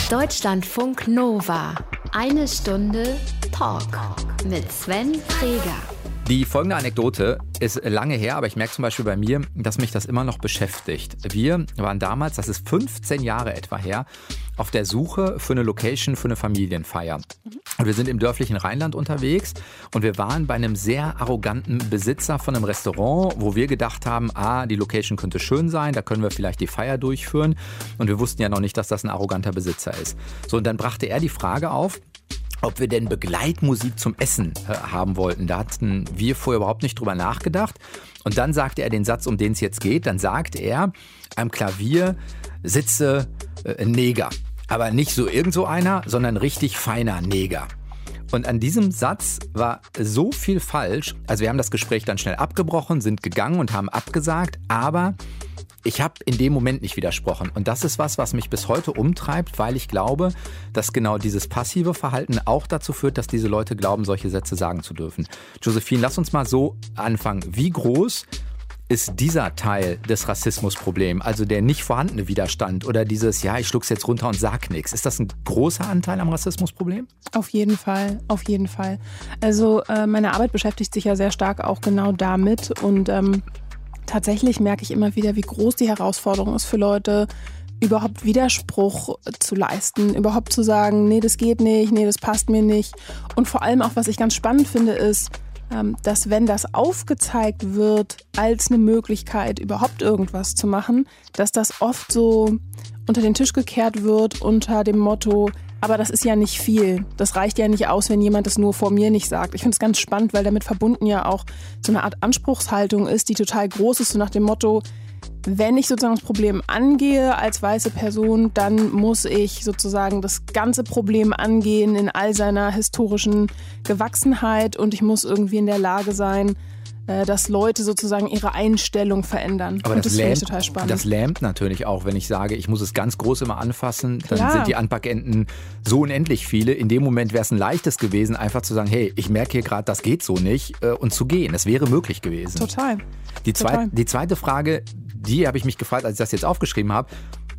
Deutschlandfunk Nova. 1 Stunde Talk mit Sven Freger. Die folgende Anekdote ist lange her, aber ich merke zum Beispiel bei mir, dass mich das immer noch beschäftigt. Wir waren damals, das ist 15 Jahre etwa her, auf der Suche für eine Location für eine Familienfeier. Und wir sind im dörflichen Rheinland unterwegs und wir waren bei einem sehr arroganten Besitzer von einem Restaurant, wo wir gedacht haben, die Location könnte schön sein, da können wir vielleicht die Feier durchführen. Und wir wussten ja noch nicht, dass das ein arroganter Besitzer ist. So, und dann brachte er die Frage auf, ob wir denn Begleitmusik zum Essen haben wollten. Da hatten wir vorher überhaupt nicht drüber nachgedacht. Und dann sagte er den Satz, um den es jetzt geht. Dann sagt er, am Klavier sitze ein Neger. Aber nicht so irgend so einer, sondern richtig feiner Neger. Und an diesem Satz war so viel falsch. Also wir haben das Gespräch dann schnell abgebrochen, sind gegangen und haben abgesagt. Aber ich habe in dem Moment nicht widersprochen. Und das ist was mich bis heute umtreibt, weil ich glaube, dass genau dieses passive Verhalten auch dazu führt, dass diese Leute glauben, solche Sätze sagen zu dürfen. Josephine, lass uns mal so anfangen. Wie groß ist dieser Teil des Rassismusproblems, also der nicht vorhandene Widerstand oder dieses, ich schluck's jetzt runter und sag nichts. Ist das ein großer Anteil am Rassismusproblem? Auf jeden Fall, auf jeden Fall. Also meine Arbeit beschäftigt sich ja sehr stark auch genau damit und tatsächlich merke ich immer wieder, wie groß die Herausforderung ist für Leute, überhaupt Widerspruch zu leisten, überhaupt zu sagen, nee, das geht nicht, nee, das passt mir nicht. Und vor allem auch, was ich ganz spannend finde, ist, dass wenn das aufgezeigt wird als eine Möglichkeit, überhaupt irgendwas zu machen, dass das oft so unter den Tisch gekehrt wird unter dem Motto, aber das ist ja nicht viel. Das reicht ja nicht aus, wenn jemand das nur vor mir nicht sagt. Ich finde es ganz spannend, weil damit verbunden ja auch so eine Art Anspruchshaltung ist, die total groß ist, so nach dem Motto, wenn ich sozusagen das Problem angehe als weiße Person, dann muss ich sozusagen das ganze Problem angehen in all seiner historischen Gewachsenheit und ich muss irgendwie in der Lage sein, dass Leute sozusagen ihre Einstellung verändern. Aber und das finde ich total spannend. Das lähmt natürlich auch, wenn ich sage, ich muss es ganz groß immer anfassen, dann Klar. sind die Anpackenden so unendlich viele. In dem Moment wäre es ein leichtes gewesen, einfach zu sagen, hey, ich merke hier gerade, das geht so nicht und zu gehen. Das wäre möglich gewesen. Total. Die zweite Frage, die habe ich mich gefragt, als ich das jetzt aufgeschrieben habe,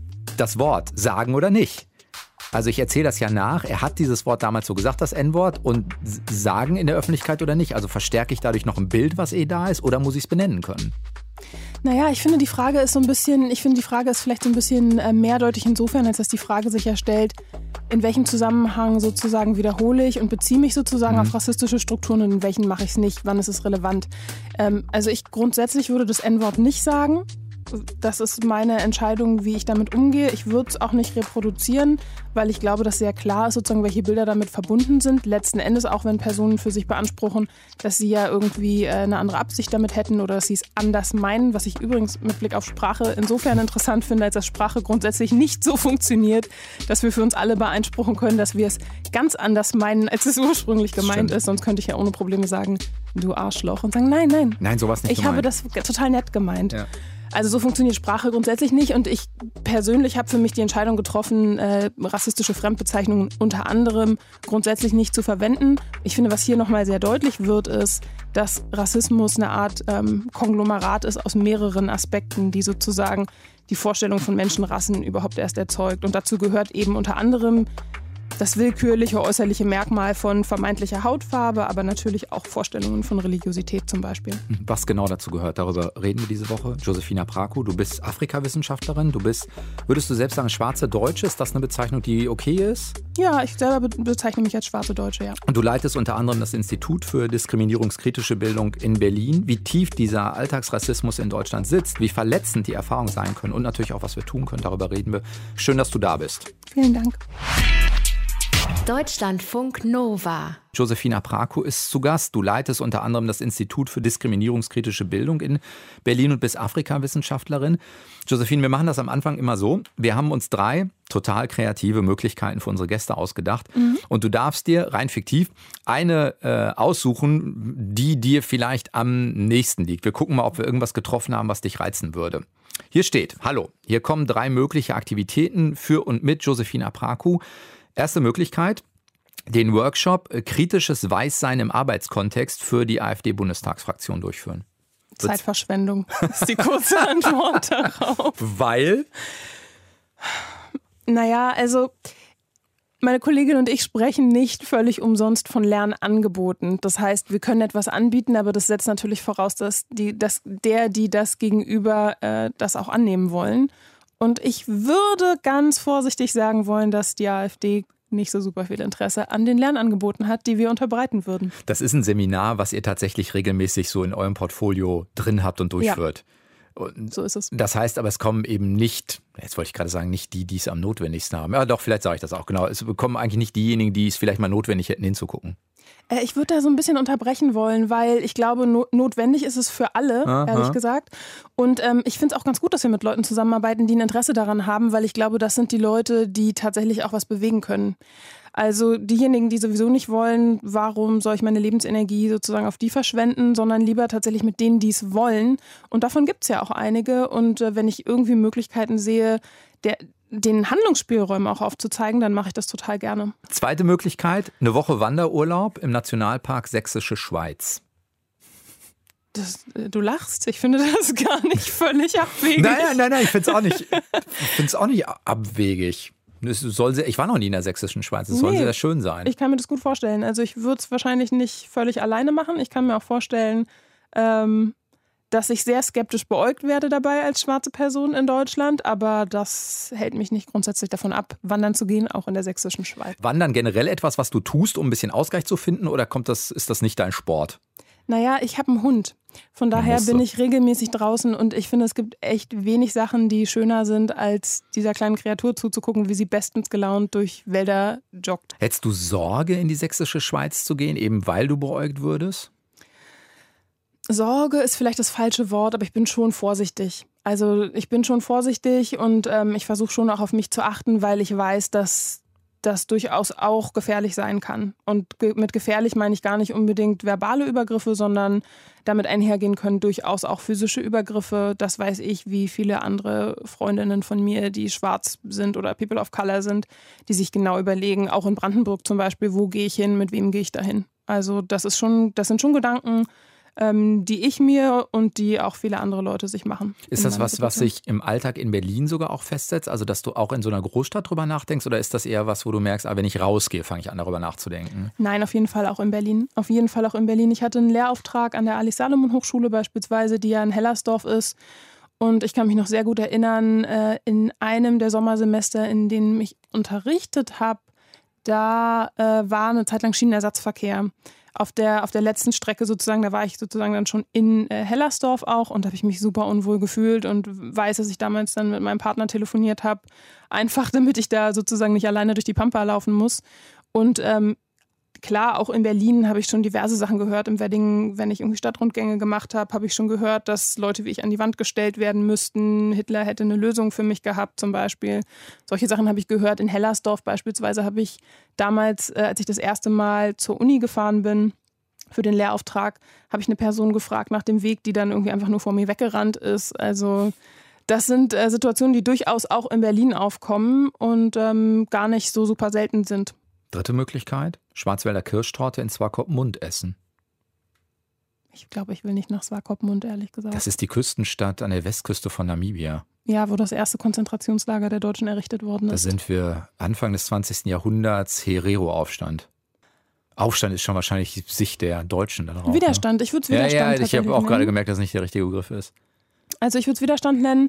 das Wort sagen oder nicht. Also ich erzähle das ja nach. Er hat dieses Wort damals so gesagt, das N-Wort, und sagen in der Öffentlichkeit oder nicht? Also verstärke ich dadurch noch ein Bild, was da ist, oder muss ich es benennen können? Naja, ich finde, die Frage ist vielleicht so ein bisschen mehrdeutig insofern, als dass die Frage sich ja stellt, in welchem Zusammenhang sozusagen wiederhole ich und beziehe mich sozusagen auf rassistische Strukturen und in welchen mache ich es nicht, wann ist es relevant. Also ich grundsätzlich würde das N-Wort nicht sagen. Das ist meine Entscheidung, wie ich damit umgehe. Ich würde es auch nicht reproduzieren, weil ich glaube, dass sehr klar ist, sozusagen, welche Bilder damit verbunden sind. Letzten Endes auch, wenn Personen für sich beanspruchen, dass sie ja irgendwie eine andere Absicht damit hätten oder dass sie es anders meinen, was ich übrigens mit Blick auf Sprache insofern interessant finde, als dass Sprache grundsätzlich nicht so funktioniert, dass wir für uns alle beanspruchen können, dass wir es ganz anders meinen, als es ursprünglich gemeint ist. Sonst könnte ich ja ohne Probleme sagen, du Arschloch, und sagen, nein. Nein, sowas nicht gemeint. Ich habe das total nett gemeint. Ja. Also so funktioniert Sprache grundsätzlich nicht und ich persönlich habe für mich die Entscheidung getroffen, rassistische Fremdbezeichnungen unter anderem grundsätzlich nicht zu verwenden. Ich finde, was hier nochmal sehr deutlich wird, ist, dass Rassismus eine Art Konglomerat ist aus mehreren Aspekten, die sozusagen die Vorstellung von Menschenrassen überhaupt erst erzeugt. Und dazu gehört eben unter anderem das willkürliche äußerliche Merkmal von vermeintlicher Hautfarbe, aber natürlich auch Vorstellungen von Religiosität zum Beispiel. Was genau dazu gehört, darüber reden wir diese Woche. Josephine Apraku, du bist Afrikawissenschaftlerin, würdest du selbst sagen, schwarze Deutsche, ist das eine Bezeichnung, die okay ist? Ja, ich selber bezeichne mich als schwarze Deutsche, ja. Und du leitest unter anderem das Institut für diskriminierungskritische Bildung in Berlin. Wie tief dieser Alltagsrassismus in Deutschland sitzt, wie verletzend die Erfahrungen sein können und natürlich auch, was wir tun können, darüber reden wir. Schön, dass du da bist. Vielen Dank. Deutschlandfunk Nova. Josephine Apraku ist zu Gast. Du leitest unter anderem das Institut für diskriminierungskritische Bildung in Berlin und bist Afrikawissenschaftlerin. Josephine, wir machen das am Anfang immer so. Wir haben uns 3 total kreative Möglichkeiten für unsere Gäste ausgedacht. Und du darfst dir rein fiktiv eine aussuchen, die dir vielleicht am nächsten liegt. Wir gucken mal, ob wir irgendwas getroffen haben, was dich reizen würde. Hier steht, hallo, hier kommen 3 mögliche Aktivitäten für und mit Josephine Apraku. Erste Möglichkeit, den Workshop Kritisches Weißsein im Arbeitskontext für die AfD-Bundestagsfraktion durchführen. Zeitverschwendung ist die kurze Antwort darauf. Weil? Naja, also Meine Kollegin und ich sprechen nicht völlig umsonst von Lernangeboten. Das heißt, wir können etwas anbieten, aber das setzt natürlich voraus, dass die das Gegenüber das auch annehmen wollen. Und ich würde ganz vorsichtig sagen wollen, dass die AfD nicht so super viel Interesse an den Lernangeboten hat, die wir unterbreiten würden. Das ist ein Seminar, was ihr tatsächlich regelmäßig so in eurem Portfolio drin habt und durchführt. Ja. Und so ist es. Das heißt aber, es kommen eben nicht, jetzt wollte ich gerade sagen, nicht die es am notwendigsten haben. Ja doch, vielleicht sage ich das auch, genau. Es kommen eigentlich nicht diejenigen, die es vielleicht mal notwendig hätten hinzugucken. Ich würde da so ein bisschen unterbrechen wollen, weil ich glaube, notwendig ist es für alle, ehrlich gesagt. Und ich finde es auch ganz gut, dass wir mit Leuten zusammenarbeiten, die ein Interesse daran haben, weil ich glaube, das sind die Leute, die tatsächlich auch was bewegen können. Also diejenigen, die sowieso nicht wollen, warum soll ich meine Lebensenergie sozusagen auf die verschwenden, sondern lieber tatsächlich mit denen, die es wollen. Und davon gibt es ja auch einige. Und wenn ich irgendwie Möglichkeiten sehe, den Handlungsspielräumen auch aufzuzeigen, dann mache ich das total gerne. Zweite Möglichkeit, eine Woche Wanderurlaub im Nationalpark Sächsische Schweiz. Du lachst. Ich finde das gar nicht völlig abwegig. Nein, ich finde es auch nicht abwegig. Ich war noch nie in der Sächsischen Schweiz, es soll sehr schön sein. Ich kann mir das gut vorstellen. Also ich würde es wahrscheinlich nicht völlig alleine machen. Ich kann mir auch vorstellen, dass ich sehr skeptisch beäugt werde dabei als schwarze Person in Deutschland. Aber das hält mich nicht grundsätzlich davon ab, wandern zu gehen, auch in der Sächsischen Schweiz. Wandern generell etwas, was du tust, um ein bisschen Ausgleich zu finden, oder ist das nicht dein Sport? Naja, ich habe einen Hund. Von daher bin ich regelmäßig draußen und ich finde, es gibt echt wenig Sachen, die schöner sind, als dieser kleinen Kreatur zuzugucken, wie sie bestens gelaunt durch Wälder joggt. Hättest du Sorge, in die Sächsische Schweiz zu gehen, eben weil du beäugt würdest? Sorge ist vielleicht das falsche Wort, aber ich bin schon vorsichtig. Also ich bin schon vorsichtig und ich versuche schon auch auf mich zu achten, weil ich weiß, dass das durchaus auch gefährlich sein kann. Und mit gefährlich meine ich gar nicht unbedingt verbale Übergriffe, sondern damit einhergehen können durchaus auch physische Übergriffe. Das weiß ich, wie viele andere Freundinnen von mir, die schwarz sind oder People of Color sind, die sich genau überlegen, auch in Brandenburg zum Beispiel, wo gehe ich hin, mit wem gehe ich dahin. Also das sind schon Gedanken, die ich mir und die auch viele andere Leute sich machen. Ist das was sich im Alltag in Berlin sogar auch festsetzt? Also, dass du auch in so einer Großstadt drüber nachdenkst? Oder ist das eher was, wo du merkst, wenn ich rausgehe, fange ich an, darüber nachzudenken? Nein, auf jeden Fall auch in Berlin. Auf jeden Fall auch in Berlin. Ich hatte einen Lehrauftrag an der Alice-Salomon-Hochschule beispielsweise, die ja in Hellersdorf ist. Und ich kann mich noch sehr gut erinnern, in einem der Sommersemester, in denen ich unterrichtet habe, da war eine Zeit lang Schienenersatzverkehr. Auf der letzten Strecke sozusagen, da war ich sozusagen dann schon in Hellersdorf auch und habe ich mich super unwohl gefühlt und weiß, dass ich damals dann mit meinem Partner telefoniert habe, einfach damit ich da sozusagen nicht alleine durch die Pampa laufen muss. Und klar, auch in Berlin habe ich schon diverse Sachen gehört. Im Wedding, wenn ich irgendwie Stadtrundgänge gemacht habe, habe ich schon gehört, dass Leute wie ich an die Wand gestellt werden müssten. Hitler hätte eine Lösung für mich gehabt zum Beispiel. Solche Sachen habe ich gehört. In Hellersdorf beispielsweise habe ich damals, als ich das erste Mal zur Uni gefahren bin, für den Lehrauftrag, habe ich eine Person gefragt nach dem Weg, die dann irgendwie einfach nur vor mir weggerannt ist. Also das sind Situationen, die durchaus auch in Berlin aufkommen und gar nicht so super selten sind. Dritte Möglichkeit, Schwarzwälder Kirschtorte in Swakopmund essen. Ich glaube, ich will nicht nach Swakopmund, ehrlich gesagt. Das ist die Küstenstadt an der Westküste von Namibia. Ja, wo das erste Konzentrationslager der Deutschen errichtet worden ist. Da sind wir Anfang des 20. Jahrhunderts, Herero-Aufstand. Aufstand ist schon wahrscheinlich die Sicht der Deutschen darauf. Widerstand, ich würde es Widerstand nennen. Ja, ich habe auch gerade gemerkt, dass es nicht der richtige Begriff ist. Also ich würde es Widerstand nennen.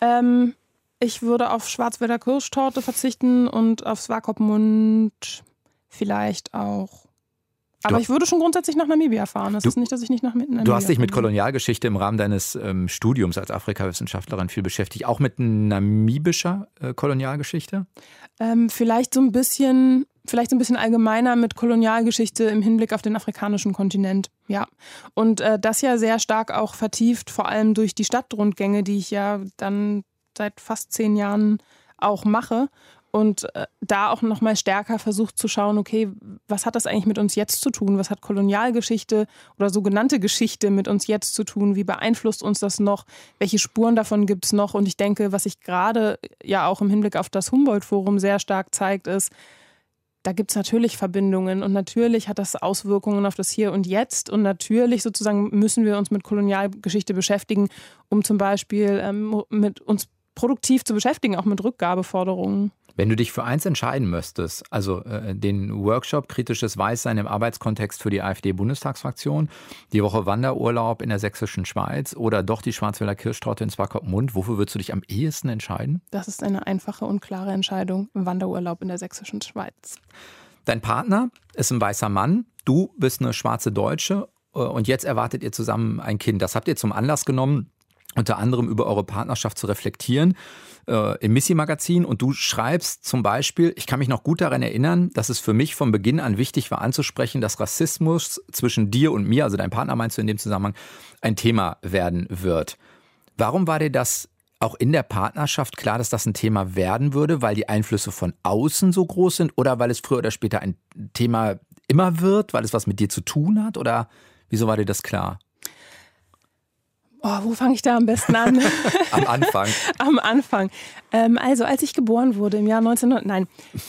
Ich würde auf Schwarzwälder Kirschtorte verzichten und auf Swakopmund vielleicht auch. Aber ich würde schon grundsätzlich nach Namibia fahren. Das ist nicht, dass ich nicht nach Namibia Du hast dich mit Kolonialgeschichte im Rahmen deines Studiums als Afrikawissenschaftlerin viel beschäftigt. Auch mit namibischer Kolonialgeschichte? Vielleicht so ein bisschen allgemeiner mit Kolonialgeschichte im Hinblick auf den afrikanischen Kontinent. Ja. Und das ja sehr stark auch vertieft, vor allem durch die Stadtrundgänge, die ich ja dann seit fast 10 Jahren auch mache. Und da auch noch mal stärker versucht zu schauen, okay, was hat das eigentlich mit uns jetzt zu tun? Was hat Kolonialgeschichte oder sogenannte Geschichte mit uns jetzt zu tun? Wie beeinflusst uns das noch? Welche Spuren davon gibt es noch? Und ich denke, was sich gerade ja auch im Hinblick auf das Humboldt-Forum sehr stark zeigt, ist, da gibt es natürlich Verbindungen und natürlich hat das Auswirkungen auf das Hier und Jetzt und natürlich sozusagen müssen wir uns mit Kolonialgeschichte beschäftigen, um zum Beispiel mit uns produktiv zu beschäftigen, auch mit Rückgabeforderungen. Wenn du dich für eins entscheiden müsstest, also den Workshop Kritisches Weißsein im Arbeitskontext für die AfD-Bundestagsfraktion, die Woche Wanderurlaub in der sächsischen Schweiz oder doch die Schwarzwälder Kirschtorte in Swakopmund, wofür würdest du dich am ehesten entscheiden? Das ist eine einfache und klare Entscheidung. Wanderurlaub in der sächsischen Schweiz. Dein Partner ist ein weißer Mann, du bist eine schwarze Deutsche und jetzt erwartet ihr zusammen ein Kind. Das habt ihr zum Anlass genommen, unter anderem über eure Partnerschaft zu reflektieren im Missy-Magazin. Und du schreibst zum Beispiel, ich kann mich noch gut daran erinnern, dass es für mich von Beginn an wichtig war anzusprechen, dass Rassismus zwischen dir und mir, also dein Partner meinst du in dem Zusammenhang, ein Thema werden wird. Warum war dir das auch in der Partnerschaft klar, dass das ein Thema werden würde, weil die Einflüsse von außen so groß sind oder weil es früher oder später ein Thema immer wird, weil es was mit dir zu tun hat? Oder wieso war dir das klar? Oh, wo fange ich da am besten an? Am Anfang. Am Anfang. Also als ich geboren wurde im Jahr tatsächlich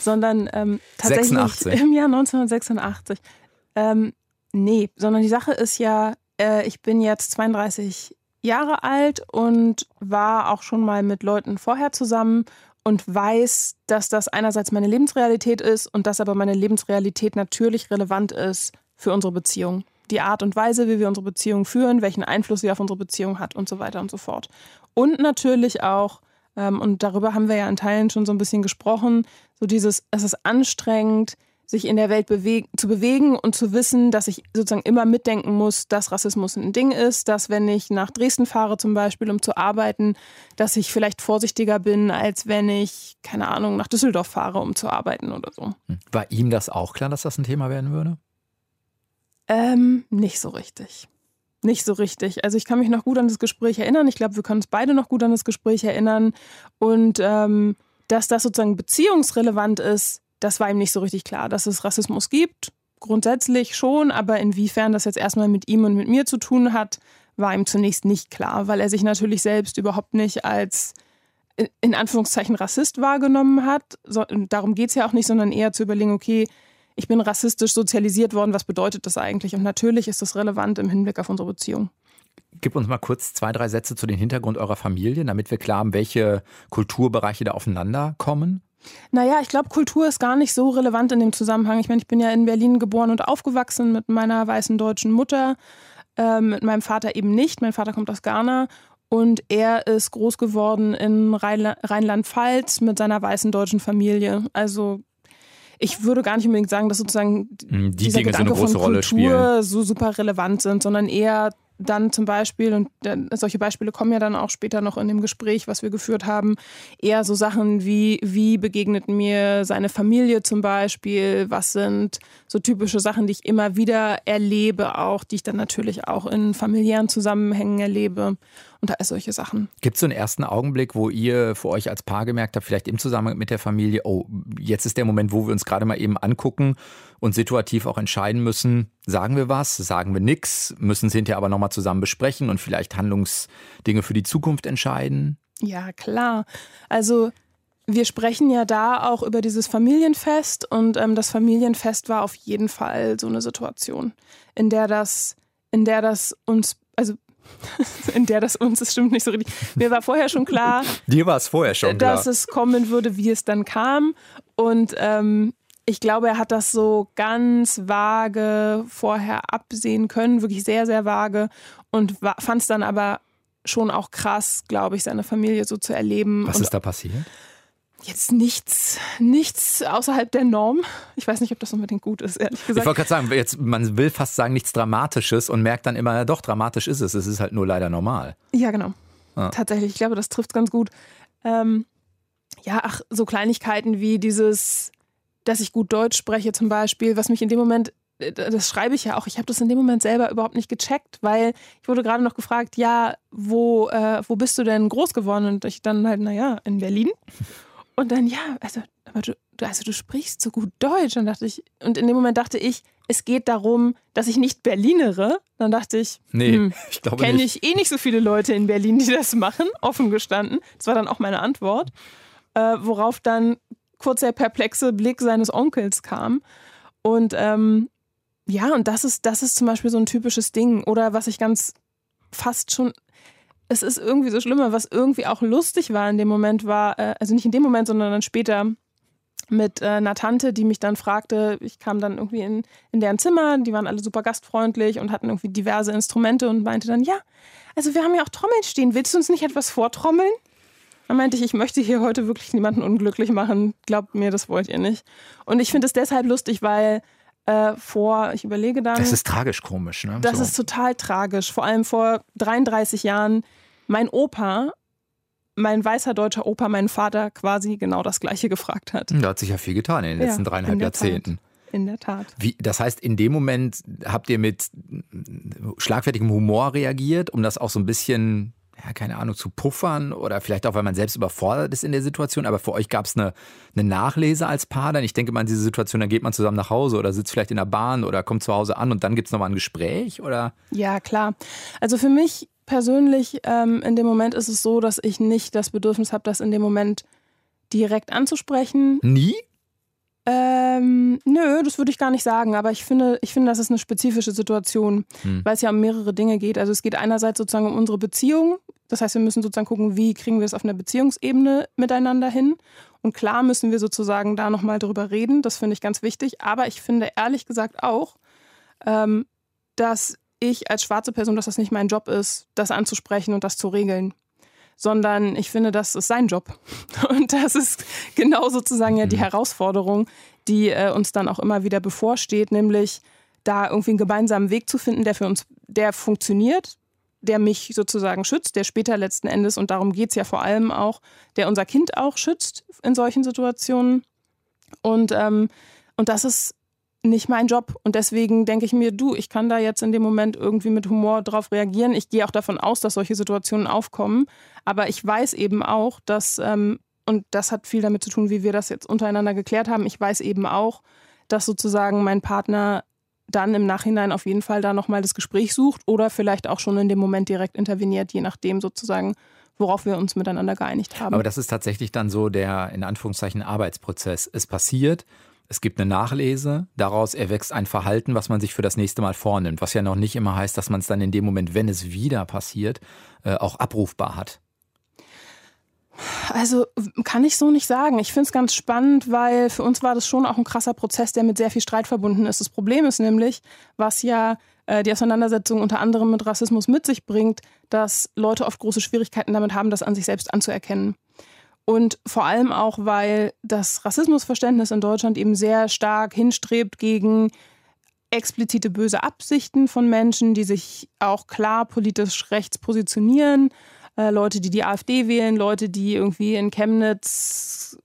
86. Im Jahr 1986. Sondern die Sache ist ja, ich bin jetzt 32 Jahre alt und war auch schon mal mit Leuten vorher zusammen und weiß, dass das einerseits meine Lebensrealität ist und dass aber meine Lebensrealität natürlich relevant ist für unsere Beziehung. Die Art und Weise, wie wir unsere Beziehung führen, welchen Einfluss sie auf unsere Beziehung hat und so weiter und so fort. Und natürlich auch, und darüber haben wir ja in Teilen schon so ein bisschen gesprochen, so dieses, es ist anstrengend, sich in der Welt zu bewegen und zu wissen, dass ich sozusagen immer mitdenken muss, dass Rassismus ein Ding ist, dass wenn ich nach Dresden fahre zum Beispiel, um zu arbeiten, dass ich vielleicht vorsichtiger bin, als wenn ich, keine Ahnung, nach Düsseldorf fahre, um zu arbeiten oder so. War ihm das auch klar, dass das ein Thema werden würde? Nicht so richtig. Nicht so richtig. Also ich kann mich noch gut an das Gespräch erinnern. Ich glaube, wir können uns beide noch gut an das Gespräch erinnern. Und dass das sozusagen beziehungsrelevant ist, das war ihm nicht so richtig klar. Dass es Rassismus gibt, grundsätzlich schon, aber inwiefern das jetzt erstmal mit ihm und mit mir zu tun hat, war ihm zunächst nicht klar, weil er sich natürlich selbst überhaupt nicht als in Anführungszeichen Rassist wahrgenommen hat. Darum geht es ja auch nicht, sondern eher zu überlegen, okay, ich bin rassistisch sozialisiert worden, was bedeutet das eigentlich? Und natürlich ist das relevant im Hinblick auf unsere Beziehung. Gib uns mal kurz 2, 3 Sätze zu dem Hintergrund eurer Familie, damit wir klar haben, welche Kulturbereiche da aufeinander kommen. Naja, ich glaube, Kultur ist gar nicht so relevant in dem Zusammenhang. Ich meine, ich bin ja in Berlin geboren und aufgewachsen mit meiner weißen deutschen Mutter, mit meinem Vater eben nicht. Mein Vater kommt aus Ghana und er ist groß geworden in Rheinland-Pfalz mit seiner weißen deutschen Familie. Also ich würde gar nicht unbedingt sagen, dass sozusagen dieser Dinge Gedanke so eine große von Rolle Kultur spielen. so super relevant sind, sondern eher dann zum Beispiel, und solche Beispiele kommen ja dann auch später noch in dem Gespräch, was wir geführt haben, eher so Sachen wie begegnet mir seine Familie zum Beispiel, was sind so typische Sachen, die ich immer wieder erlebe auch, die ich dann natürlich auch in familiären Zusammenhängen erlebe und all solche Sachen. Gibt es so einen ersten Augenblick, wo ihr für euch als Paar gemerkt habt, vielleicht im Zusammenhang mit der Familie, oh, jetzt ist der Moment, wo wir uns gerade mal eben angucken und situativ auch entscheiden müssen, sagen wir was, sagen wir nichts, müssen es hinterher aber nochmal zusammen besprechen und vielleicht Handlungsdinge für die Zukunft entscheiden? Ja, klar. Also wir sprechen ja da auch über dieses Familienfest und das Familienfest war auf jeden Fall so eine Situation, in der das uns, das stimmt nicht so richtig. Mir war vorher schon klar, dir war es vorher schon klar, dass es kommen würde, wie es dann kam. Und ich glaube, er hat das so ganz vage vorher absehen können, wirklich sehr, sehr vage. Und fand es dann aber schon auch krass, glaube ich, seine Familie so zu erleben. Was ist da passiert? Jetzt nichts außerhalb der Norm. Ich weiß nicht, ob das unbedingt gut ist, ehrlich gesagt. Ich wollte gerade sagen, man will fast sagen, nichts Dramatisches und merkt dann immer, ja doch, dramatisch ist es. Es ist halt nur leider normal. Ja, genau. Ah. Tatsächlich, ich glaube, das trifft ganz gut. So Kleinigkeiten wie dieses, dass ich gut Deutsch spreche zum Beispiel, was mich in dem Moment, das schreibe ich ja auch, ich habe das in dem Moment selber überhaupt nicht gecheckt, weil ich wurde gerade noch gefragt, ja, wo bist du denn groß geworden? Und ich dann halt, in Berlin. Und dann, du sprichst so gut Deutsch. Und in dem Moment dachte ich, es geht darum, dass ich nicht Berlinere. Dann dachte ich, ich glaube nicht. Kenne ich nicht so viele Leute in Berlin, die das machen, offen gestanden. Das war dann auch meine Antwort. Worauf dann kurz der perplexe Blick seines Onkels kam. Und und das ist zum Beispiel so ein typisches Ding. Oder was ich ganz fast schon es ist irgendwie so schlimmer, was irgendwie auch lustig war in dem Moment war, also nicht in dem Moment, sondern dann später mit einer Tante, die mich dann fragte, ich kam dann irgendwie in deren Zimmer, die waren alle super gastfreundlich und hatten irgendwie diverse Instrumente und meinte dann, ja, also wir haben ja auch Trommeln stehen, willst du uns nicht etwas vortrommeln? Dann meinte ich möchte hier heute wirklich niemanden unglücklich machen, glaubt mir, das wollt ihr nicht. Und ich finde es deshalb lustig, weil ich überlege dann. Das ist tragisch komisch, ne? Das ist total tragisch. Vor allem vor 33 Jahren mein Opa, mein weißer deutscher Opa, meinen Vater quasi genau das Gleiche gefragt hat. Da hat sich ja viel getan in den letzten 3,5 Jahrzehnten. In der Tat. Das heißt, in dem Moment habt ihr mit schlagfertigem Humor reagiert, um das auch so ein bisschen, ja, keine Ahnung, zu puffern oder vielleicht auch, weil man selbst überfordert ist in der Situation. Aber für euch gab es eine Nachlese als Paar dann? Ich denke mal, in diese Situation, dann geht man zusammen nach Hause oder sitzt vielleicht in der Bahn oder kommt zu Hause an und dann gibt es nochmal ein Gespräch, oder? Ja, klar. Also für mich persönlich in dem Moment ist es so, dass ich nicht das Bedürfnis habe, das in dem Moment direkt anzusprechen. Nie? Nö, das würde ich gar nicht sagen, aber ich finde, das ist eine spezifische Situation, weil es ja um mehrere Dinge geht. Also es geht einerseits sozusagen um unsere Beziehung. Das heißt, wir müssen sozusagen gucken, wie kriegen wir es auf einer Beziehungsebene miteinander hin. Und klar müssen wir sozusagen da nochmal drüber reden. Das finde ich ganz wichtig. Aber ich finde ehrlich gesagt auch, dass ich als schwarze Person, dass das nicht mein Job ist, das anzusprechen und das zu regeln. Sondern ich finde, das ist sein Job. Und das ist genau sozusagen ja die Herausforderung, die uns dann auch immer wieder bevorsteht, nämlich da irgendwie einen gemeinsamen Weg zu finden, der funktioniert, der mich sozusagen schützt, der später letzten Endes, und darum geht es ja vor allem auch, der unser Kind auch schützt in solchen Situationen. Und das ist nicht mein Job. Und deswegen denke ich mir, ich kann da jetzt in dem Moment irgendwie mit Humor drauf reagieren. Ich gehe auch davon aus, dass solche Situationen aufkommen. Aber ich weiß eben auch, dass, und das hat viel damit zu tun, wie wir das jetzt untereinander geklärt haben, ich weiß eben auch, dass sozusagen mein Partner dann im Nachhinein auf jeden Fall da nochmal das Gespräch sucht oder vielleicht auch schon in dem Moment direkt interveniert, je nachdem sozusagen, worauf wir uns miteinander geeinigt haben. Aber das ist tatsächlich dann so der, in Anführungszeichen, Arbeitsprozess. Es passiert, es gibt eine Nachlese, daraus erwächst ein Verhalten, was man sich für das nächste Mal vornimmt, was ja noch nicht immer heißt, dass man es dann in dem Moment, wenn es wieder passiert, auch abrufbar hat. Also kann ich so nicht sagen. Ich finde es ganz spannend, weil für uns war das schon auch ein krasser Prozess, der mit sehr viel Streit verbunden ist. Das Problem ist nämlich, was ja die Auseinandersetzung unter anderem mit Rassismus mit sich bringt, dass Leute oft große Schwierigkeiten damit haben, das an sich selbst anzuerkennen. Und vor allem auch, weil das Rassismusverständnis in Deutschland eben sehr stark hinstrebt gegen explizite böse Absichten von Menschen, die sich auch klar politisch rechts positionieren. Leute, die die AfD wählen, Leute, die irgendwie in Chemnitz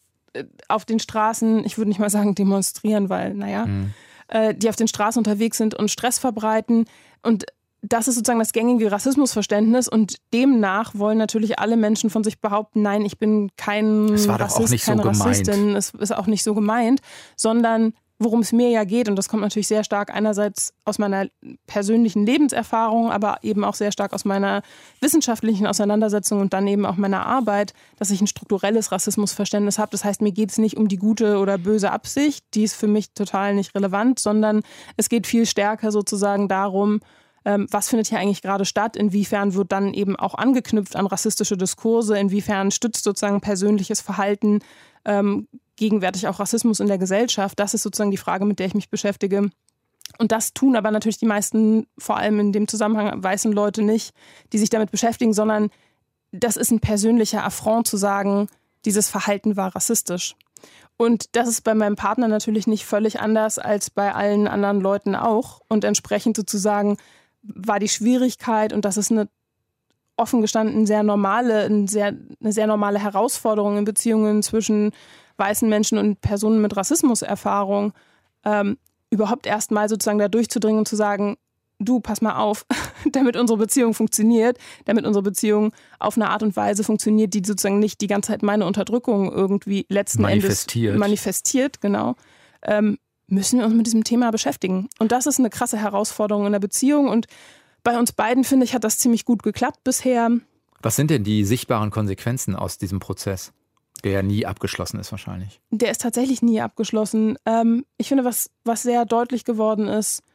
auf den Straßen, ich würde nicht mal sagen demonstrieren, weil, die auf den Straßen unterwegs sind und Stress verbreiten. Und das ist sozusagen das gängige Rassismusverständnis und demnach wollen natürlich alle Menschen von sich behaupten, nein, ich bin kein Rassist, keine Rassistin, es ist auch nicht so gemeint, sondern worum es mir ja geht, und das kommt natürlich sehr stark einerseits aus meiner persönlichen Lebenserfahrung, aber eben auch sehr stark aus meiner wissenschaftlichen Auseinandersetzung und dann eben auch meiner Arbeit, dass ich ein strukturelles Rassismusverständnis habe. Das heißt, mir geht es nicht um die gute oder böse Absicht, die ist für mich total nicht relevant, sondern es geht viel stärker sozusagen darum, was findet hier eigentlich gerade statt, inwiefern wird dann eben auch angeknüpft an rassistische Diskurse, inwiefern stützt sozusagen persönliches Verhalten gegenwärtig auch Rassismus in der Gesellschaft. Das ist sozusagen die Frage, mit der ich mich beschäftige. Und das tun aber natürlich die meisten, vor allem in dem Zusammenhang weißen Leute nicht, die sich damit beschäftigen, sondern das ist ein persönlicher Affront zu sagen, dieses Verhalten war rassistisch. Und das ist bei meinem Partner natürlich nicht völlig anders als bei allen anderen Leuten auch. Und entsprechend sozusagen war die Schwierigkeit, und das ist eine offen gestanden eine sehr normale Herausforderung in Beziehungen zwischen weißen Menschen und Personen mit Rassismuserfahrung, überhaupt erst mal sozusagen da durchzudringen und zu sagen, du, pass mal auf, damit unsere Beziehung funktioniert, damit unsere Beziehung auf eine Art und Weise funktioniert, die sozusagen nicht die ganze Zeit meine Unterdrückung irgendwie letzten Endes manifestiert, genau, müssen wir uns mit diesem Thema beschäftigen. Und das ist eine krasse Herausforderung in der Beziehung und bei uns beiden, finde ich, hat das ziemlich gut geklappt bisher. Was sind denn die sichtbaren Konsequenzen aus diesem Prozess, der ja nie abgeschlossen ist wahrscheinlich? Der ist tatsächlich nie abgeschlossen. Ich finde, was sehr deutlich geworden ist,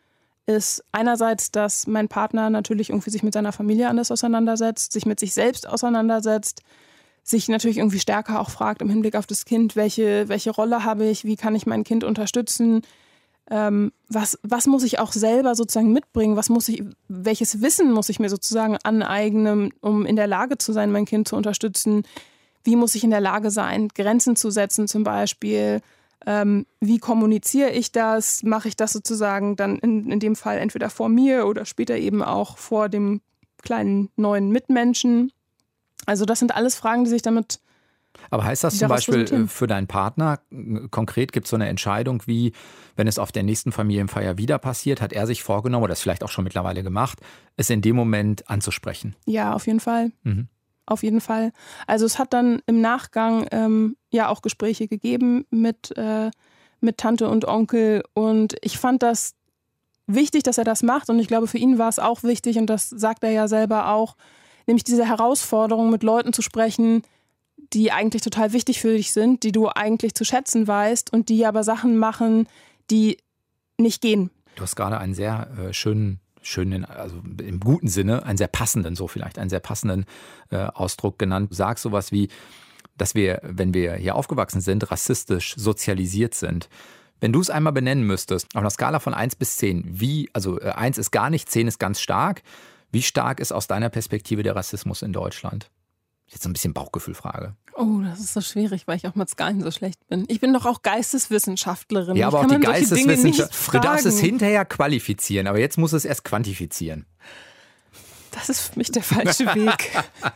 ist einerseits, dass mein Partner natürlich irgendwie sich mit seiner Familie anders auseinandersetzt, sich mit sich selbst auseinandersetzt, sich natürlich irgendwie stärker auch fragt im Hinblick auf das Kind, welche Rolle habe ich, wie kann ich mein Kind unterstützen, was muss ich auch selber sozusagen mitbringen, welches Wissen muss ich mir sozusagen aneignen, um in der Lage zu sein, mein Kind zu unterstützen, wie muss ich in der Lage sein, Grenzen zu setzen zum Beispiel, wie kommuniziere ich das, mache ich das sozusagen dann in dem Fall entweder vor mir oder später eben auch vor dem kleinen neuen Mitmenschen. Also das sind alles Fragen, die sich damit... Aber heißt das zum Beispiel für deinen Partner, konkret gibt es so eine Entscheidung wie, wenn es auf der nächsten Familienfeier wieder passiert, hat er sich vorgenommen, oder das vielleicht auch schon mittlerweile gemacht, es in dem Moment anzusprechen? Ja, auf jeden Fall. Auf jeden Fall. Also es hat dann im Nachgang ja auch Gespräche gegeben mit Tante und Onkel und ich fand das wichtig, dass er das macht und ich glaube, für ihn war es auch wichtig und das sagt er ja selber auch, nämlich diese Herausforderung, mit Leuten zu sprechen, die eigentlich total wichtig für dich sind, die du eigentlich zu schätzen weißt und die aber Sachen machen, die nicht gehen. Du hast gerade einen sehr schönen, also im guten Sinne, einen sehr passenden Ausdruck genannt. Du sagst sowas wie, dass wir, wenn wir hier aufgewachsen sind, rassistisch sozialisiert sind. Wenn du es einmal benennen müsstest, auf einer Skala von 1 bis 10, also 1 ist gar nicht, 10 ist ganz stark. Wie stark ist aus deiner Perspektive der Rassismus in Deutschland? Jetzt so ein bisschen Bauchgefühlfrage. Oh, das ist so schwierig, weil ich auch mit Skalen so schlecht bin. Ich bin doch auch Geisteswissenschaftlerin. Ja, aber auch die Geisteswissenschaft. Du darfst es hinterher qualifizieren, aber jetzt musst du es erst quantifizieren. Das ist für mich der falsche Weg.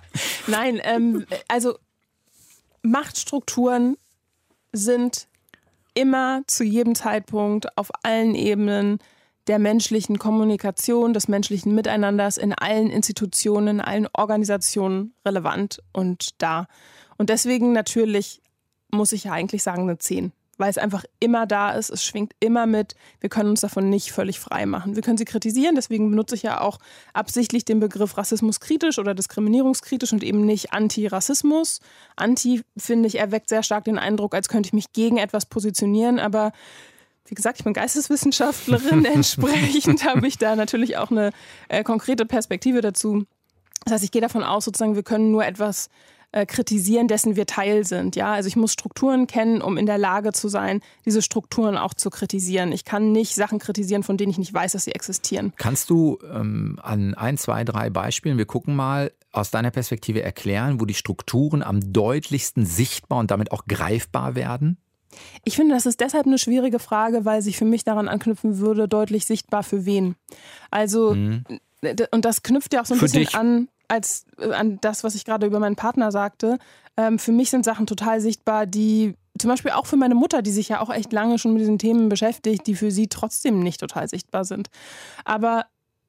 Nein, also Machtstrukturen sind immer zu jedem Zeitpunkt auf allen Ebenen der menschlichen Kommunikation, des menschlichen Miteinanders in allen Institutionen, in allen Organisationen relevant und da. Und deswegen natürlich muss ich ja eigentlich sagen eine 10, weil es einfach immer da ist, es schwingt immer mit, wir können uns davon nicht völlig frei machen. Wir können sie kritisieren, deswegen benutze ich ja auch absichtlich den Begriff rassismuskritisch oder diskriminierungskritisch und eben nicht Antirassismus. Anti, finde ich, erweckt sehr stark den Eindruck, als könnte ich mich gegen etwas positionieren, aber wie gesagt, ich bin Geisteswissenschaftlerin, entsprechend habe ich da natürlich auch eine konkrete Perspektive dazu. Das heißt, ich gehe davon aus, sozusagen, wir können nur etwas kritisieren, dessen wir Teil sind. Ja? Also ich muss Strukturen kennen, um in der Lage zu sein, diese Strukturen auch zu kritisieren. Ich kann nicht Sachen kritisieren, von denen ich nicht weiß, dass sie existieren. Kannst du an 1, 2, 3 Beispielen, wir gucken mal, aus deiner Perspektive erklären, wo die Strukturen am deutlichsten sichtbar und damit auch greifbar werden? Ich finde, das ist deshalb eine schwierige Frage, weil sich für mich daran anknüpfen würde, deutlich sichtbar für wen. Also, und das knüpft ja auch so ein bisschen an das, was ich gerade über meinen Partner sagte. Für mich sind Sachen total sichtbar, die zum Beispiel auch für meine Mutter, die sich ja auch echt lange schon mit diesen Themen beschäftigt, die für sie trotzdem nicht total sichtbar sind. Aber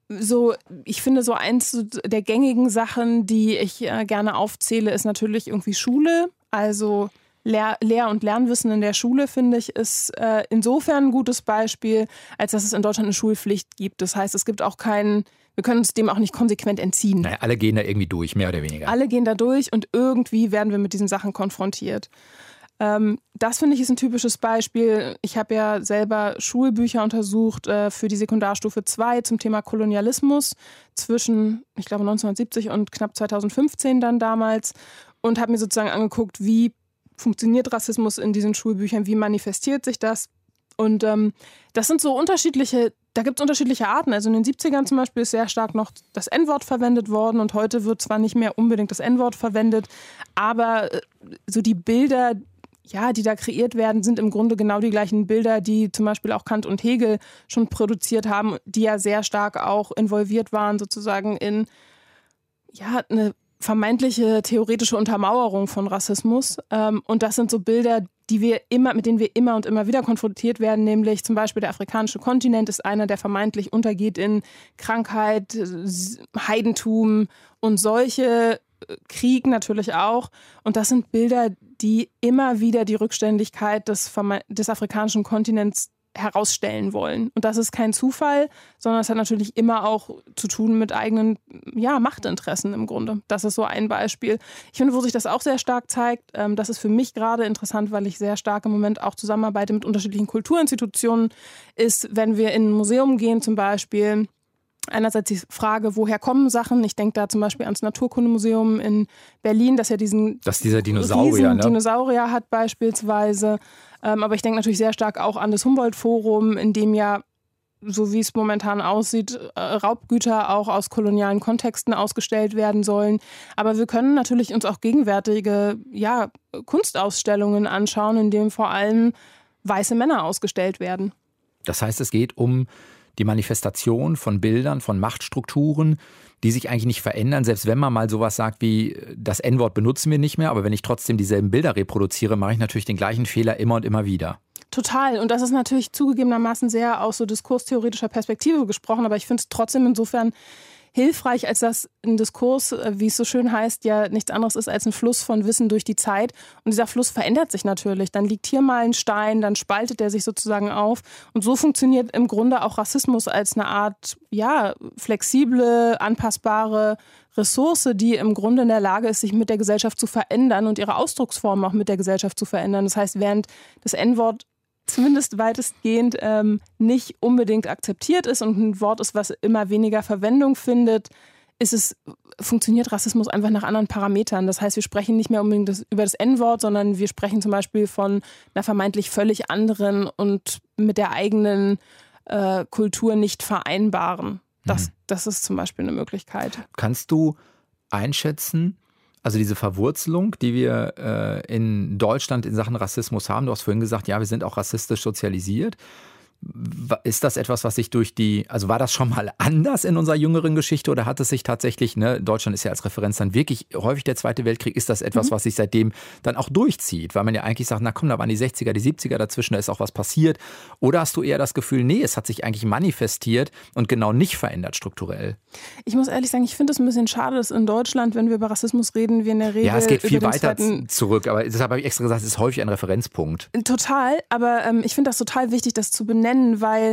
ich finde, so eins der gängigen Sachen, die ich gerne aufzähle, ist natürlich irgendwie Schule. Also Lehr- und Lernwissen in der Schule, finde ich, ist insofern ein gutes Beispiel, als dass es in Deutschland eine Schulpflicht gibt. Das heißt, es gibt auch wir können uns dem auch nicht konsequent entziehen. Naja, alle gehen da irgendwie durch, mehr oder weniger. Alle gehen da durch und irgendwie werden wir mit diesen Sachen konfrontiert. Das, finde ich, ist ein typisches Beispiel. Ich habe ja selber Schulbücher untersucht für die Sekundarstufe 2 zum Thema Kolonialismus zwischen, ich glaube, 1970 und knapp 2015 dann damals und habe mir sozusagen angeguckt, wie funktioniert Rassismus in diesen Schulbüchern, wie manifestiert sich das? Und das sind so da gibt es unterschiedliche Arten. Also in den 70ern zum Beispiel ist sehr stark noch das N-Wort verwendet worden und heute wird zwar nicht mehr unbedingt das N-Wort verwendet, aber so die Bilder, ja, die da kreiert werden, sind im Grunde genau die gleichen Bilder, die zum Beispiel auch Kant und Hegel schon produziert haben, die ja sehr stark auch involviert waren sozusagen in eine vermeintliche theoretische Untermauerung von Rassismus. Und das sind so Bilder, mit denen wir immer und immer wieder konfrontiert werden, nämlich zum Beispiel der afrikanische Kontinent ist einer, der vermeintlich untergeht in Krankheit, Heidentum und solche Krieg natürlich auch. Und das sind Bilder, die immer wieder die Rückständigkeit des afrikanischen Kontinents herausstellen wollen. Und das ist kein Zufall, sondern es hat natürlich immer auch zu tun mit eigenen Machtinteressen im Grunde. Das ist so ein Beispiel. Ich finde, wo sich das auch sehr stark zeigt, das ist für mich gerade interessant, weil ich sehr stark im Moment auch zusammenarbeite mit unterschiedlichen Kulturinstitutionen, ist, wenn wir in ein Museum gehen zum Beispiel, einerseits die Frage, woher kommen Sachen? Ich denke da zum Beispiel ans Naturkundemuseum in Berlin, das ja dieser Dinosaurier, ne? Dinosaurier hat beispielsweise. Aber ich denke natürlich sehr stark auch an das Humboldt-Forum, in dem ja, so wie es momentan aussieht, Raubgüter auch aus kolonialen Kontexten ausgestellt werden sollen. Aber wir können natürlich uns auch gegenwärtige Kunstausstellungen anschauen, in denen vor allem weiße Männer ausgestellt werden. Das heißt, es geht um die Manifestation von Bildern, von Machtstrukturen, die sich eigentlich nicht verändern, selbst wenn man mal sowas sagt wie, das N-Wort benutzen wir nicht mehr, aber wenn ich trotzdem dieselben Bilder reproduziere, mache ich natürlich den gleichen Fehler immer und immer wieder. Total. Und das ist natürlich zugegebenermaßen sehr aus so diskurstheoretischer Perspektive gesprochen, aber ich finde es trotzdem insofern hilfreich, als dass ein Diskurs, wie es so schön heißt, ja nichts anderes ist als ein Fluss von Wissen durch die Zeit. Und dieser Fluss verändert sich natürlich. Dann liegt hier mal ein Stein, dann spaltet er sich sozusagen auf. Und so funktioniert im Grunde auch Rassismus als eine Art, flexible, anpassbare Ressource, die im Grunde in der Lage ist, sich mit der Gesellschaft zu verändern und ihre Ausdrucksform auch mit der Gesellschaft zu verändern. Das heißt, während das N-Wort zumindest weitestgehend nicht unbedingt akzeptiert ist und ein Wort ist, was immer weniger Verwendung findet, funktioniert Rassismus einfach nach anderen Parametern. Das heißt, wir sprechen nicht mehr unbedingt über das N-Wort, sondern wir sprechen zum Beispiel von einer vermeintlich völlig anderen und mit der eigenen Kultur nicht vereinbaren. Das ist zum Beispiel eine Möglichkeit. Kannst du einschätzen, also diese Verwurzelung, die wir in Deutschland in Sachen Rassismus haben, du hast vorhin gesagt, ja, wir sind auch rassistisch sozialisiert. Ist das etwas, was sich war das schon mal anders in unserer jüngeren Geschichte oder hat es sich tatsächlich, Deutschland ist ja als Referenz dann wirklich häufig der Zweite Weltkrieg, ist das etwas, was sich seitdem dann auch durchzieht? Weil man ja eigentlich sagt, na komm, da waren die 60er, die 70er dazwischen, da ist auch was passiert. Oder hast du eher das Gefühl, nee, es hat sich eigentlich manifestiert und genau nicht verändert strukturell? Ich muss ehrlich sagen, ich finde es ein bisschen schade, dass in Deutschland, wenn wir über Rassismus reden, wir in der Regel... Ja, es geht viel weiter zurück, aber deshalb habe ich extra gesagt, es ist häufig ein Referenzpunkt. Total, aber ich finde das total wichtig, das zu benennen, weil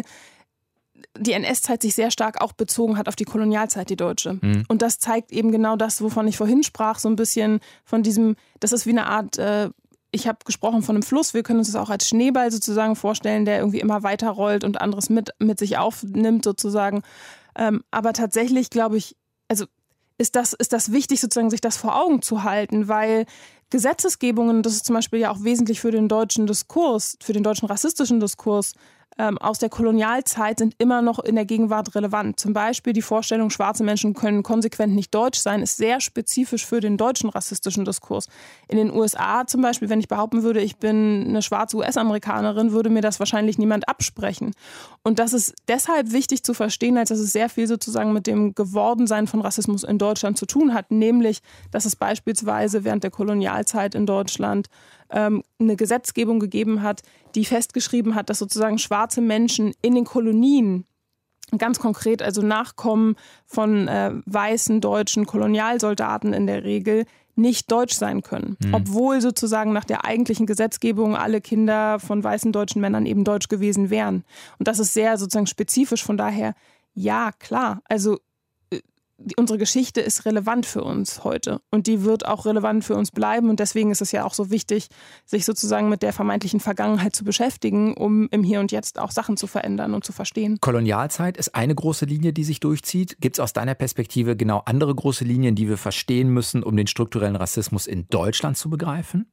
die NS-Zeit sich sehr stark auch bezogen hat auf die Kolonialzeit, die deutsche. Und das zeigt eben genau das, wovon ich vorhin sprach, so ein bisschen von diesem, das ist wie eine Art, ich habe gesprochen von einem Fluss, wir können uns das auch als Schneeball sozusagen vorstellen, der irgendwie immer weiter rollt und anderes mit sich aufnimmt sozusagen. Aber tatsächlich, glaube ich, also ist das wichtig, sozusagen sich das vor Augen zu halten, weil Gesetzesgebungen, das ist zum Beispiel ja auch wesentlich für den deutschen Diskurs, für den deutschen rassistischen Diskurs, aus der Kolonialzeit sind immer noch in der Gegenwart relevant. Zum Beispiel die Vorstellung, schwarze Menschen können konsequent nicht deutsch sein, ist sehr spezifisch für den deutschen rassistischen Diskurs. In den USA zum Beispiel, wenn ich behaupten würde, ich bin eine schwarze US-Amerikanerin, würde mir das wahrscheinlich niemand absprechen. Und das ist deshalb wichtig zu verstehen, als dass es sehr viel sozusagen mit dem Gewordensein von Rassismus in Deutschland zu tun hat. Nämlich, dass es beispielsweise während der Kolonialzeit in Deutschland eine Gesetzgebung gegeben hat, die festgeschrieben hat, dass sozusagen schwarze Menschen in den Kolonien, ganz konkret also Nachkommen von weißen deutschen Kolonialsoldaten in der Regel, nicht deutsch sein können. Obwohl sozusagen nach der eigentlichen Gesetzgebung alle Kinder von weißen deutschen Männern eben deutsch gewesen wären. Und das ist sehr sozusagen spezifisch, von daher, ja, klar, also unsere Geschichte ist relevant für uns heute und die wird auch relevant für uns bleiben und deswegen ist es ja auch so wichtig, sich sozusagen mit der vermeintlichen Vergangenheit zu beschäftigen, um im Hier und Jetzt auch Sachen zu verändern und zu verstehen. Kolonialzeit ist eine große Linie, die sich durchzieht. Gibt es aus deiner Perspektive genau andere große Linien, die wir verstehen müssen, um den strukturellen Rassismus in Deutschland zu begreifen?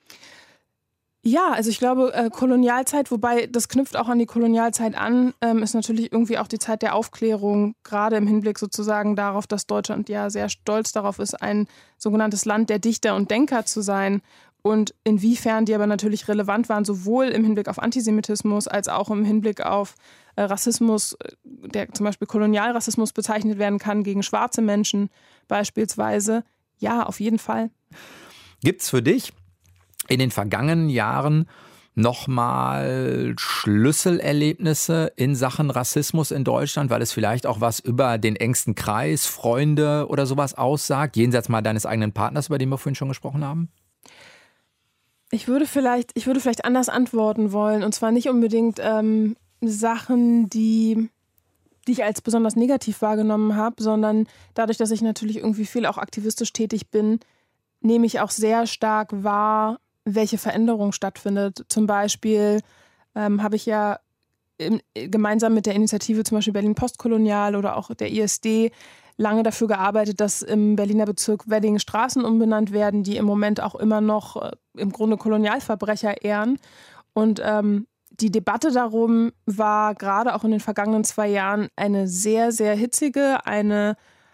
Ja, also ich glaube, Kolonialzeit, wobei das knüpft auch an die Kolonialzeit an, ist natürlich irgendwie auch die Zeit der Aufklärung, gerade im Hinblick sozusagen darauf, dass Deutschland ja sehr stolz darauf ist, ein sogenanntes Land der Dichter und Denker zu sein. Und inwiefern die aber natürlich relevant waren, sowohl im Hinblick auf Antisemitismus als auch im Hinblick auf Rassismus, der zum Beispiel Kolonialrassismus bezeichnet werden kann, gegen schwarze Menschen beispielsweise. Ja, auf jeden Fall. Gibt's für dich in den vergangenen Jahren nochmal Schlüsselerlebnisse in Sachen Rassismus in Deutschland, weil es vielleicht auch was über den engsten Kreis, Freunde oder sowas aussagt, jenseits mal deines eigenen Partners, über den wir vorhin schon gesprochen haben? Ich würde vielleicht anders antworten wollen. Und zwar nicht unbedingt Sachen, die ich als besonders negativ wahrgenommen habe, sondern dadurch, dass ich natürlich irgendwie viel auch aktivistisch tätig bin, nehme ich auch sehr stark wahr, welche Veränderung stattfindet. Zum Beispiel habe ich ja gemeinsam mit der Initiative zum Beispiel Berlin Postkolonial oder auch der ISD lange dafür gearbeitet, dass im Berliner Bezirk Wedding Straßen umbenannt werden, die im Moment auch immer noch im Grunde Kolonialverbrecher ehren. Und die Debatte darum war gerade auch in den vergangenen 2 Jahren eine sehr, sehr hitzige, eine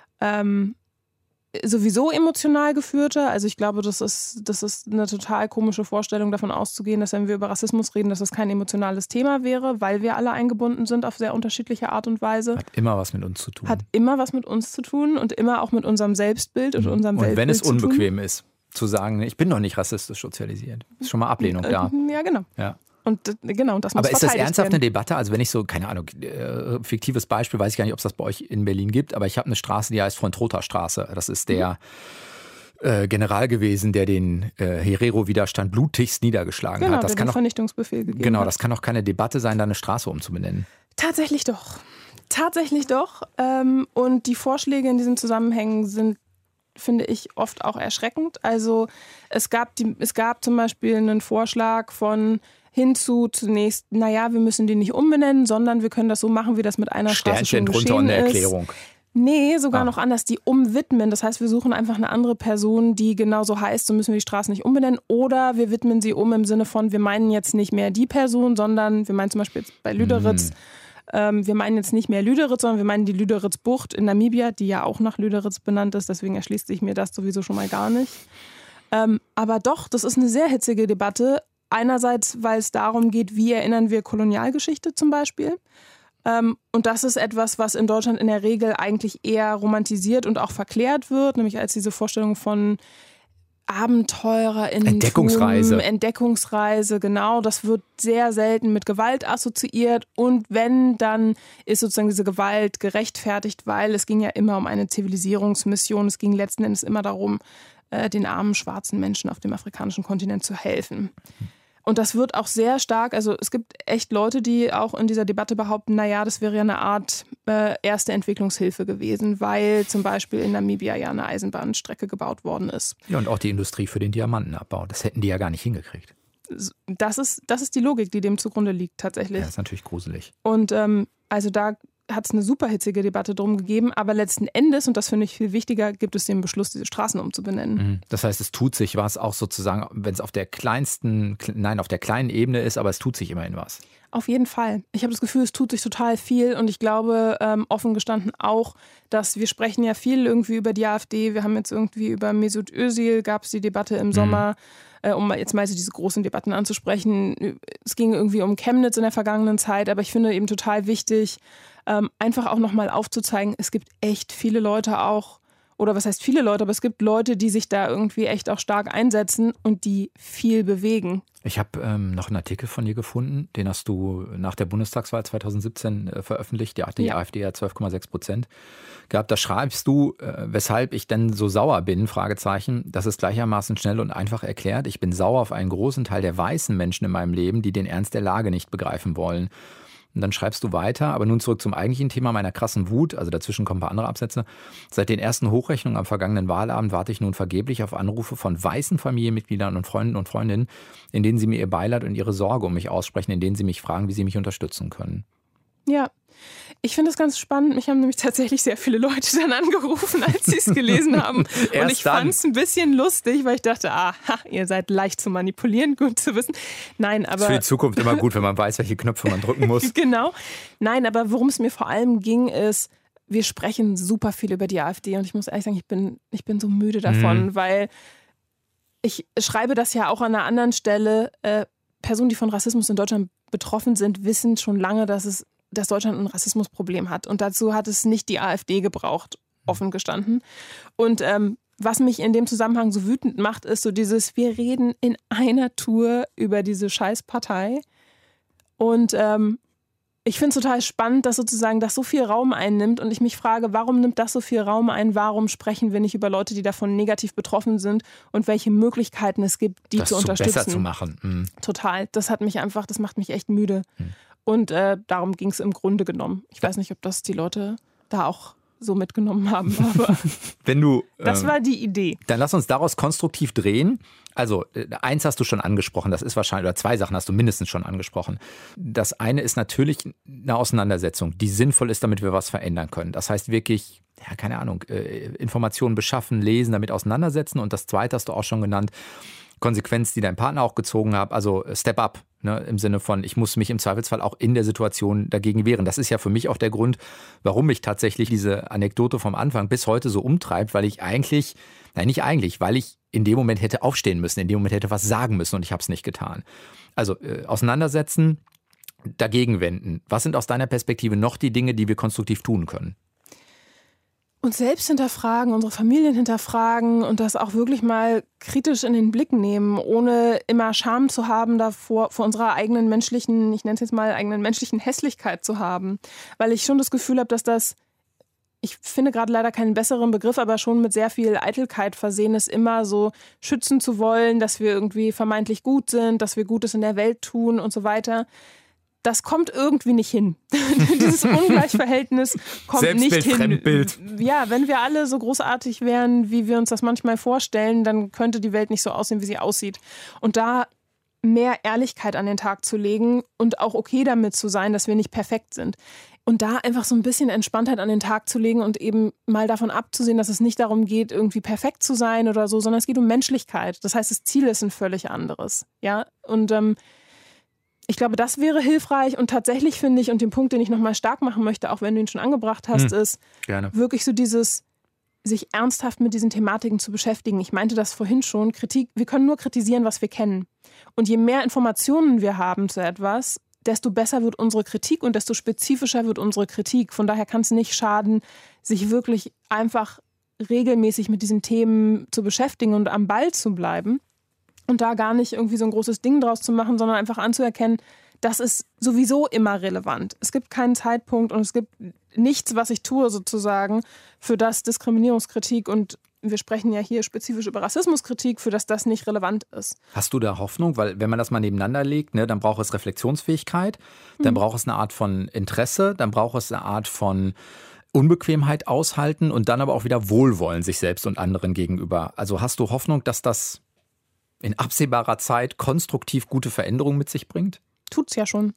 sowieso emotional geführte. Also ich glaube, das ist eine total komische Vorstellung, davon auszugehen, dass wenn wir über Rassismus reden, dass das kein emotionales Thema wäre, weil wir alle eingebunden sind auf sehr unterschiedliche Art und Weise. Hat immer was mit uns zu tun. Hat immer was mit uns zu tun und immer auch mit unserem Selbstbild und unserem Weltbild. Und wenn es unbequem ist, zu sagen, ich bin doch nicht rassistisch sozialisiert. Ist schon mal Ablehnung da. Ja, genau. Ja. Und genau, das muss Aber ist das ernsthaft werden. eine Debatte? Also wenn ich so, keine Ahnung, fiktives Beispiel, weiß ich gar nicht, ob es das bei euch in Berlin gibt, aber ich habe eine Straße, die heißt Von-Trotha-Straße. Das ist der General gewesen, der den Herero-Widerstand blutigst niedergeschlagen hat. Das der den Vernichtungsbefehl gegeben Genau, hat. das kann doch keine Debatte sein, da eine Straße umzubenennen. Tatsächlich doch. Und die Vorschläge in diesen Zusammenhängen sind, finde ich, oft auch erschreckend. Also es gab zum Beispiel einen Vorschlag von hinzu zunächst, wir müssen die nicht umbenennen, sondern wir können das so machen, wie das mit einer Straße schon geschehen drunter und eine ist. Erklärung. Nee, sogar noch anders, die umwidmen. Das heißt, wir suchen einfach eine andere Person, die genauso heißt, so müssen wir die Straße nicht umbenennen. Oder wir widmen sie um im Sinne von, wir meinen jetzt nicht mehr die Person, sondern wir meinen zum Beispiel jetzt bei Lüderitz, wir meinen jetzt nicht mehr Lüderitz, sondern wir meinen die Lüderitz-Bucht in Namibia, die ja auch nach Lüderitz benannt ist. Deswegen erschließt sich mir das sowieso schon mal gar nicht. Aber doch, das ist eine sehr hitzige Debatte. Einerseits, weil es darum geht, wie erinnern wir Kolonialgeschichte zum Beispiel. Und das ist etwas, was in Deutschland in der Regel eigentlich eher romantisiert und auch verklärt wird, nämlich als diese Vorstellung von AbenteurerInnen. Entdeckungsreise, genau. Das wird sehr selten mit Gewalt assoziiert. Und wenn, dann ist sozusagen diese Gewalt gerechtfertigt, weil es ging ja immer um eine Zivilisierungsmission. Es ging letzten Endes immer darum, den armen schwarzen Menschen auf dem afrikanischen Kontinent zu helfen. Und das wird auch sehr stark, also es gibt echt Leute, die auch in dieser Debatte behaupten, das wäre ja eine Art erste Entwicklungshilfe gewesen, weil zum Beispiel in Namibia ja eine Eisenbahnstrecke gebaut worden ist. Ja, und auch die Industrie für den Diamantenabbau, das hätten die ja gar nicht hingekriegt. Das ist die Logik, die dem zugrunde liegt tatsächlich. Ja, das ist natürlich gruselig. Und also da hat es eine super hitzige Debatte drum gegeben, aber letzten Endes, und das finde ich viel wichtiger, gibt es den Beschluss, diese Straßen umzubenennen. Das heißt, es tut sich was auch sozusagen, wenn es auf der kleinen Ebene ist, aber es tut sich immerhin was. Auf jeden Fall. Ich habe das Gefühl, es tut sich total viel und ich glaube, offen gestanden auch, dass wir sprechen ja viel irgendwie über die AfD. Wir haben jetzt irgendwie über Mesut Özil, gab es die Debatte im Sommer, um jetzt mal diese großen Debatten anzusprechen. Es ging irgendwie um Chemnitz in der vergangenen Zeit, aber ich finde eben total wichtig, einfach auch nochmal aufzuzeigen, es gibt echt viele Leute auch, oder was heißt viele Leute, aber es gibt Leute, die sich da irgendwie echt auch stark einsetzen und die viel bewegen. Ich habe noch einen Artikel von dir gefunden, den hast du nach der Bundestagswahl 2017 veröffentlicht. Die AfD hat 12,6% gehabt. Da schreibst du, weshalb ich denn so sauer bin, Fragezeichen. Das ist gleichermaßen schnell und einfach erklärt. Ich bin sauer auf einen großen Teil der weißen Menschen in meinem Leben, die den Ernst der Lage nicht begreifen wollen. Und dann schreibst du weiter, aber nun zurück zum eigentlichen Thema meiner krassen Wut, also dazwischen kommen ein paar andere Absätze. Seit den ersten Hochrechnungen am vergangenen Wahlabend warte ich nun vergeblich auf Anrufe von weißen Familienmitgliedern und Freunden und Freundinnen, in denen sie mir ihr Beileid und ihre Sorge um mich aussprechen, in denen sie mich fragen, wie sie mich unterstützen können. Ja, ich finde das ganz spannend. Mich haben nämlich tatsächlich sehr viele Leute dann angerufen, als sie es gelesen haben. Und ich fand es ein bisschen lustig, weil ich dachte, ihr seid leicht zu manipulieren, gut zu wissen. Nein, aber ist für die Zukunft immer gut, wenn man weiß, welche Knöpfe man drücken muss. Genau. Nein, aber worum es mir vor allem ging, ist, wir sprechen super viel über die AfD und ich muss ehrlich sagen, ich bin so müde davon, weil ich schreibe das ja auch an einer anderen Stelle. Personen, die von Rassismus in Deutschland betroffen sind, wissen schon lange, dass Deutschland ein Rassismusproblem hat. Und dazu hat es nicht die AfD gebraucht, offen gestanden. Und was mich in dem Zusammenhang so wütend macht, ist so dieses, wir reden in einer Tour über diese Scheißpartei und Ich finde es total spannend, dass sozusagen das so viel Raum einnimmt und ich mich frage, warum nimmt das so viel Raum ein? Warum sprechen wir nicht über Leute, die davon negativ betroffen sind und welche Möglichkeiten es gibt, die zu unterstützen? Das besser zu machen. Mhm. Total. Das macht mich echt müde. Und darum ging es im Grunde genommen. Ich weiß nicht, ob das die Leute da auch so mitgenommen haben, aber das war die Idee. Dann lass uns daraus konstruktiv drehen. Also eins hast du schon angesprochen, das ist wahrscheinlich, oder zwei Sachen hast du mindestens schon angesprochen. Das eine ist natürlich eine Auseinandersetzung, die sinnvoll ist, damit wir was verändern können. Das heißt wirklich, ja, keine Ahnung, Informationen beschaffen, lesen, damit auseinandersetzen. Und das zweite hast du auch schon genannt, Konsequenz, die dein Partner auch gezogen hat, also Step Up, ne, im Sinne von, ich muss mich im Zweifelsfall auch in der Situation dagegen wehren. Das ist ja für mich auch der Grund, warum mich tatsächlich diese Anekdote vom Anfang bis heute so umtreibt, weil ich weil ich in dem Moment hätte aufstehen müssen, in dem Moment hätte was sagen müssen und ich habe es nicht getan. Also auseinandersetzen, dagegen wenden. Was sind aus deiner Perspektive noch die Dinge, die wir konstruktiv tun können? Uns selbst hinterfragen, unsere Familien hinterfragen und das auch wirklich mal kritisch in den Blick nehmen, ohne immer Scham zu haben davor, vor unserer eigenen menschlichen, ich nenne es jetzt mal, eigenen menschlichen Hässlichkeit zu haben. Weil ich schon das Gefühl habe, dass das, ich finde gerade leider keinen besseren Begriff, aber schon mit sehr viel Eitelkeit versehen ist, immer so schützen zu wollen, dass wir irgendwie vermeintlich gut sind, dass wir Gutes in der Welt tun und so weiter. Das kommt irgendwie nicht hin. Dieses Ungleichverhältnis kommt nicht hin. Fremdbild. Ja, wenn wir alle so großartig wären, wie wir uns das manchmal vorstellen, dann könnte die Welt nicht so aussehen, wie sie aussieht. Und da mehr Ehrlichkeit an den Tag zu legen und auch okay damit zu sein, dass wir nicht perfekt sind. Und da einfach so ein bisschen Entspanntheit an den Tag zu legen und eben mal davon abzusehen, dass es nicht darum geht, irgendwie perfekt zu sein oder so, sondern es geht um Menschlichkeit. Das heißt, das Ziel ist ein völlig anderes. Ja, und ich glaube, das wäre hilfreich und tatsächlich finde ich, und den Punkt, den ich nochmal stark machen möchte, auch wenn du ihn schon angebracht hast, ist wirklich so dieses, sich ernsthaft mit diesen Thematiken zu beschäftigen. Ich meinte das vorhin schon, Kritik, wir können nur kritisieren, was wir kennen. Und je mehr Informationen wir haben zu etwas, desto besser wird unsere Kritik und desto spezifischer wird unsere Kritik. Von daher kann es nicht schaden, sich wirklich einfach regelmäßig mit diesen Themen zu beschäftigen und am Ball zu bleiben. Und da gar nicht irgendwie so ein großes Ding draus zu machen, sondern einfach anzuerkennen, das ist sowieso immer relevant. Es gibt keinen Zeitpunkt und es gibt nichts, was ich tue sozusagen, für das Diskriminierungskritik und wir sprechen ja hier spezifisch über Rassismuskritik, für das nicht relevant ist. Hast du da Hoffnung? Weil wenn man das mal nebeneinander legt, ne, dann braucht es Reflexionsfähigkeit, dann braucht es eine Art von Interesse, dann braucht es eine Art von Unbequemheit aushalten und dann aber auch wieder Wohlwollen sich selbst und anderen gegenüber. Also hast du Hoffnung, dass das in absehbarer Zeit konstruktiv gute Veränderungen mit sich bringt? Tut's ja schon.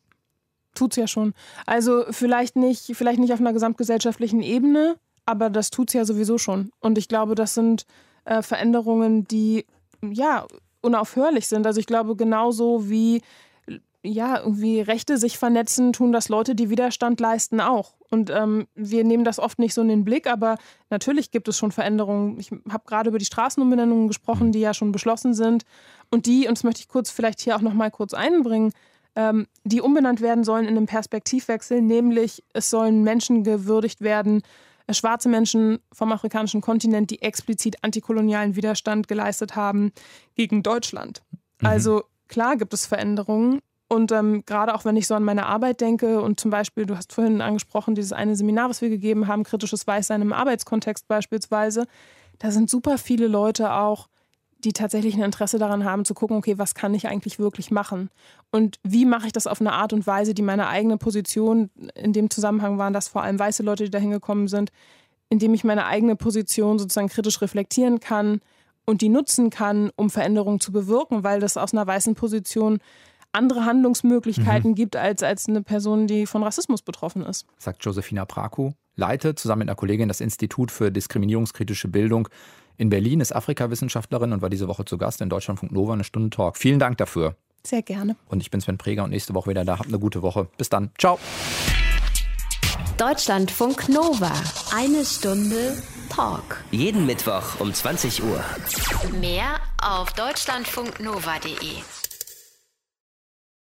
Also vielleicht nicht auf einer gesamtgesellschaftlichen Ebene, aber das tut's ja sowieso schon. Und ich glaube, das sind Veränderungen, die ja unaufhörlich sind. Also ich glaube, genauso wie irgendwie Rechte sich vernetzen, tun das Leute, die Widerstand leisten, auch. Und wir nehmen das oft nicht so in den Blick, aber natürlich gibt es schon Veränderungen. Ich habe gerade über die Straßenumbenennungen gesprochen, die ja schon beschlossen sind. Und das möchte ich vielleicht hier auch noch mal kurz einbringen, die umbenannt werden sollen in einem Perspektivwechsel, nämlich es sollen Menschen gewürdigt werden, schwarze Menschen vom afrikanischen Kontinent, die explizit antikolonialen Widerstand geleistet haben gegen Deutschland. Also klar gibt es Veränderungen. Und gerade auch wenn ich so an meine Arbeit denke und zum Beispiel, du hast vorhin angesprochen, dieses eine Seminar, was wir gegeben haben, kritisches Weißsein im Arbeitskontext beispielsweise, da sind super viele Leute auch, die tatsächlich ein Interesse daran haben zu gucken, okay, was kann ich eigentlich wirklich machen? Und wie mache ich das auf eine Art und Weise, die meine eigene Position, in dem Zusammenhang waren das vor allem weiße Leute, die da hingekommen sind, indem ich meine eigene Position sozusagen kritisch reflektieren kann und die nutzen kann, um Veränderungen zu bewirken, weil das aus einer weißen Position andere Handlungsmöglichkeiten gibt als eine Person, die von Rassismus betroffen ist. Sagt Josefina Praku, leitet zusammen mit einer Kollegin das Institut für diskriminierungskritische Bildung in Berlin, ist Afrikawissenschaftlerin und war diese Woche zu Gast in Deutschlandfunk Nova, eine Stunde Talk. Vielen Dank dafür. Sehr gerne. Und ich bin Sven Preger und nächste Woche wieder da. Habt eine gute Woche. Bis dann. Ciao. Deutschlandfunk Nova. Eine Stunde Talk. Jeden Mittwoch um 20 Uhr. Mehr auf deutschlandfunknova.de.